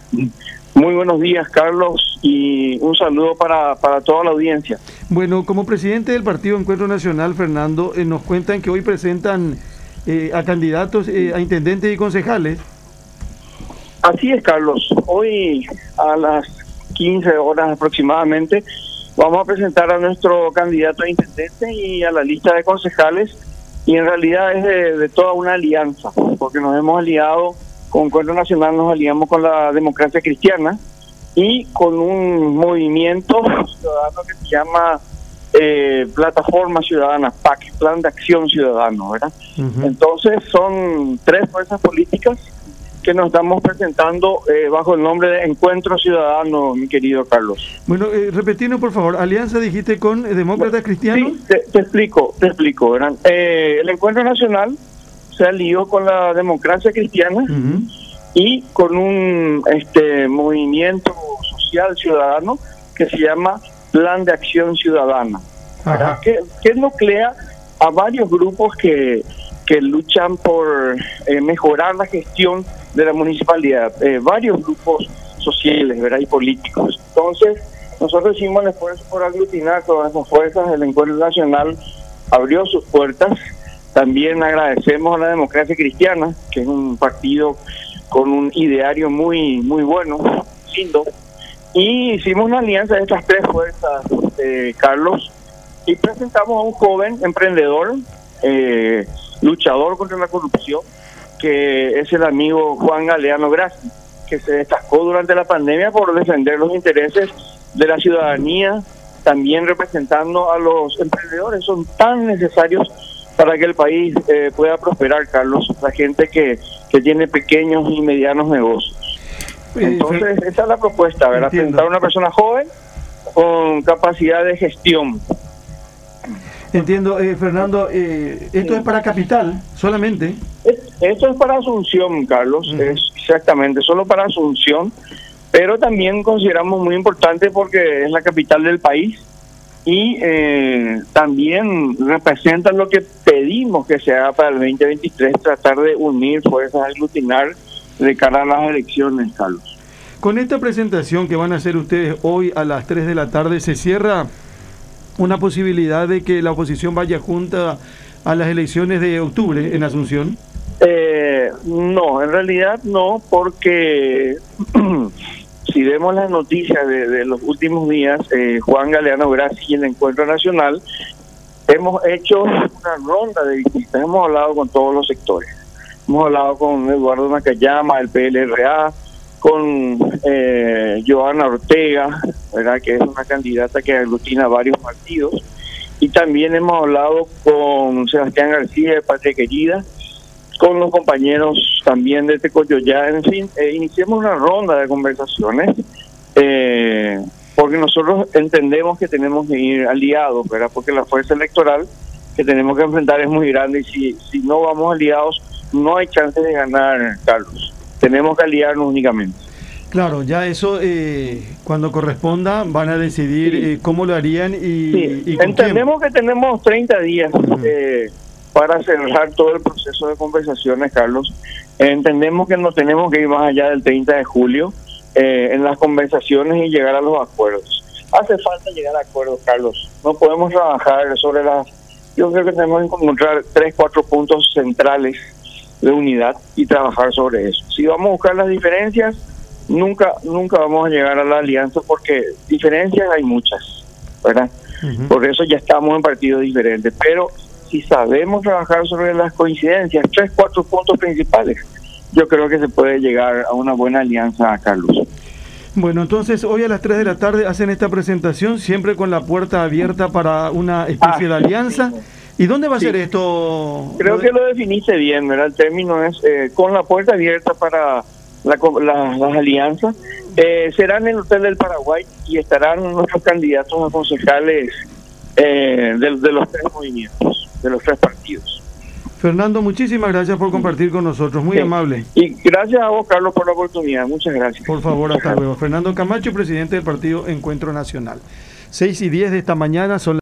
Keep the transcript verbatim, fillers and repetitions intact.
Muy buenos días, Carlos, y un saludo para, para toda la audiencia. Bueno, como presidente del Partido Encuentro Nacional, Fernando, eh, nos cuentan que hoy presentan eh, a candidatos eh, a intendentes y concejales. Así es, Carlos. Hoy a las quince horas aproximadamente vamos a presentar a nuestro candidato a intendente y a la lista de concejales, y en realidad es de, de toda una alianza, porque nos hemos aliado con Encuentro Nacional, nos aliamos con la Democracia Cristiana y con un movimiento ciudadano que se llama eh, Plataforma Ciudadana, P A C, Plan de Acción Ciudadano, ¿verdad? Uh-huh. Entonces son tres fuerzas políticas que nos estamos presentando eh, bajo el nombre de Encuentro Ciudadano, mi querido Carlos. Bueno, eh, repetirnos por favor, alianza dijiste con eh, Demócratas Cristianos. Sí, te, te explico, te explico, ¿verdad? Eh, el Encuentro Nacional se alió con la Democracia Cristiana uh-huh. y con un este movimiento social ciudadano que se llama Plan de Acción Ciudadana, que, que nuclea a varios grupos que, que luchan por eh, mejorar la gestión de la municipalidad, eh, varios grupos sociales, ¿verdad? Y políticos. Entonces, nosotros hicimos el esfuerzo por aglutinar todas esas fuerzas. El Encuentro Nacional abrió sus puertas. También agradecemos a la Democracia Cristiana, que es un partido con un ideario muy muy bueno, lindo, y hicimos una alianza de estas tres fuerzas, eh, Carlos, y presentamos a un joven emprendedor, eh, luchador contra la corrupción, que es el amigo Juan Galeano Grassi, que se destacó durante la pandemia por defender los intereses de la ciudadanía, también representando a los emprendedores. Son tan necesarios para que el país eh, pueda prosperar, Carlos, la gente que, que tiene pequeños y medianos negocios. Entonces, esa es la propuesta, ¿verdad? Presentar a una persona joven con capacidad de gestión. Entiendo, eh, Fernando, eh, esto sí. es para Capital solamente. Esto es para Asunción, Carlos, uh-huh. es exactamente, solo para Asunción, pero también consideramos muy importante porque es la capital del país y eh, también representa lo que pedimos que se haga para el veinte veintitrés, tratar de unir fuerzas, aglutinar de cara a las elecciones, Carlos. Con esta presentación que van a hacer ustedes hoy a las tres de la tarde, ¿se cierra una posibilidad de que la oposición vaya junta a las elecciones de octubre en Asunción? Eh, no, en realidad no, porque si vemos las noticias de, de los últimos días, eh, Juan Galeano Grassi y el Encuentro Nacional, hemos hecho una ronda de visitas, hemos hablado con todos los sectores. Hemos hablado con Eduardo Nakayama, el P L R A, con eh, Joana Ortega, ¿verdad? Que es una candidata que aglutina varios partidos, y también hemos hablado con Sebastián García de Patria Querida, con los compañeros también de Tecoyoyá. En fin, eh, iniciamos una ronda de conversaciones eh, porque nosotros entendemos que tenemos que ir aliados, ¿verdad? Porque la fuerza electoral que tenemos que enfrentar es muy grande, y si, si no vamos aliados no hay chance de ganar, Carlos. Tenemos que aliarnos únicamente. Claro, ya eso eh, cuando corresponda van a decidir sí. eh, cómo lo harían y, sí. y con Entendemos quién. Que tenemos treinta días uh-huh. eh, para cerrar todo el proceso de conversaciones, Carlos. Eh, entendemos que no tenemos que ir más allá del treinta de julio eh, en las conversaciones y llegar a los acuerdos. Hace falta llegar a acuerdos, Carlos. No podemos trabajar sobre las... Yo creo que tenemos que encontrar tres, cuatro puntos centrales de unidad y trabajar sobre eso. Si vamos a buscar las diferencias, nunca nunca vamos a llegar a la alianza, porque diferencias hay muchas, ¿verdad? Uh-huh. Por eso ya estamos en partidos diferentes, pero si sabemos trabajar sobre las coincidencias, tres, cuatro puntos principales, yo creo que se puede llegar a una buena alianza, Carlos. Bueno, entonces hoy a las tres de la tarde hacen esta presentación, siempre con la puerta abierta para una especie ah, de alianza. Sí. ¿Y dónde va a sí. ser esto? Creo que lo definiste bien, ¿verdad? El término es eh, con la puerta abierta para la, la, las alianzas. Eh, será en el Hotel del Paraguay y estarán nuestros candidatos a concejales eh, de, de los tres movimientos, de los tres partidos. Fernando, muchísimas gracias por compartir con nosotros, muy sí. amable. Y gracias a vos, Carlos, por la oportunidad. Muchas gracias. Por favor, hasta luego. Fernando Camacho, presidente del partido Encuentro Nacional. seis y diez de esta mañana son